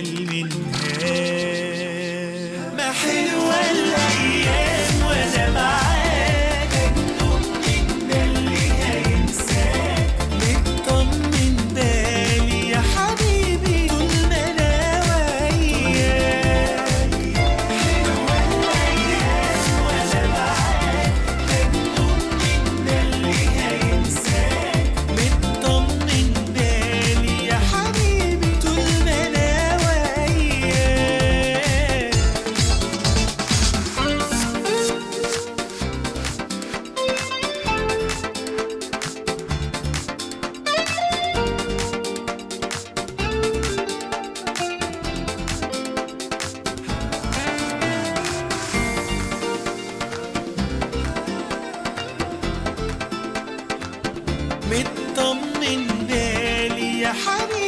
أجمل منها. ما حلوة الأيام وأنا معاك، مجنون ده اللي هينساك. مطمن بالي يا حبيبي طول ما أنا وياك. حلوة الأيام وأنا معاك، مجنون ده اللي هينساك. مطمن بالي يا حبيبي طول ما أنا وياك. مطمن بالي يا حبيبي